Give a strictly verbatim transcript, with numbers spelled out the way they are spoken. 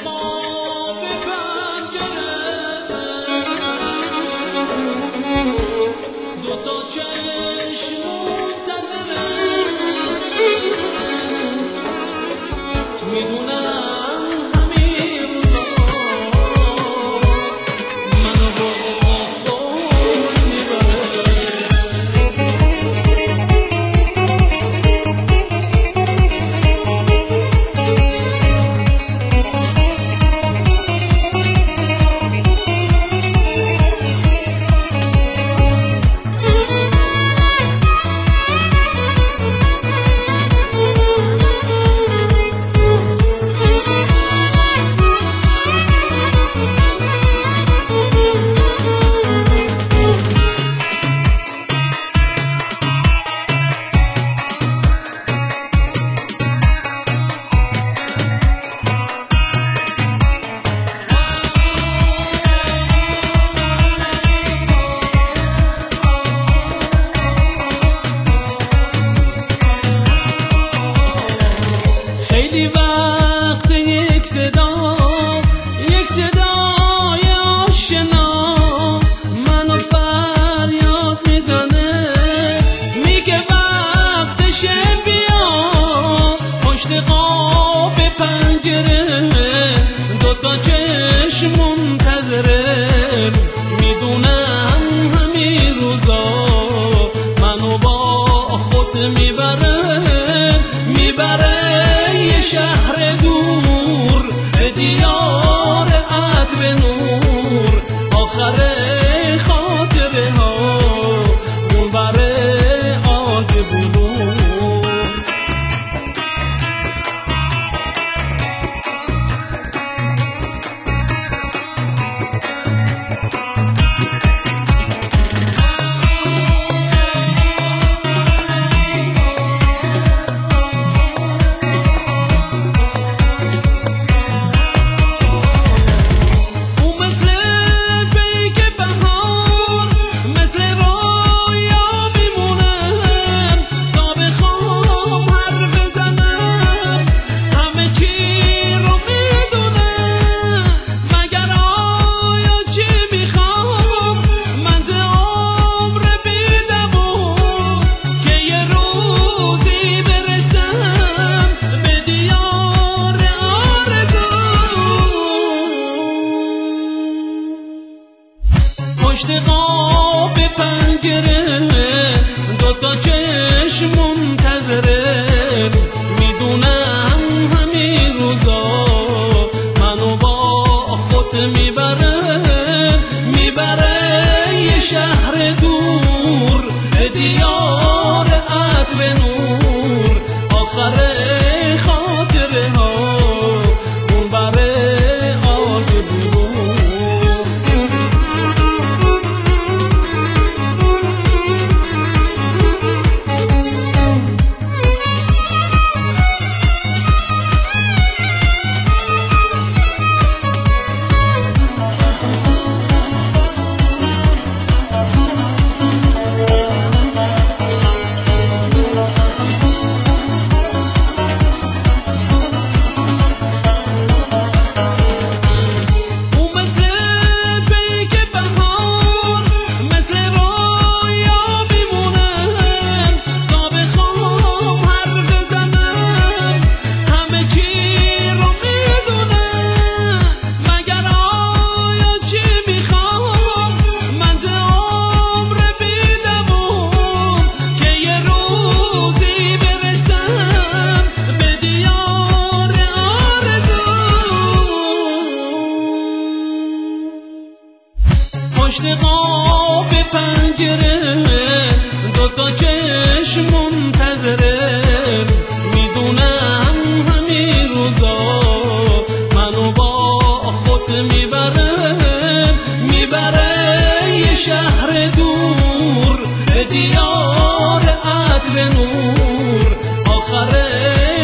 قاب پنجره دو تا چشم منتظره میدونم همین روزا منو با خود میبره خیلی وقت یک صدا یک صدای آشنا منو فریاد میزنه میگه وقتشه بیا پشت قاب پنجره دوتا چشم منتظره میدونم همین روزا منو با خود میبره میبره شهر دور دیار عطر نور آخر خاطره ها اون بره آگ بلور پشت قاب پنجره دوتا چشم منتظره میدونم همین روزا منو با خود میبره میبره یه شهر دور دیار عطر نور آخر خاطره ها اون بره آگ بلور پشت قاب پنجره دوتا چشم منتظره میدونم همین روزا منو با خود میبره میبره یه شهر دور دیار عطر نور آخر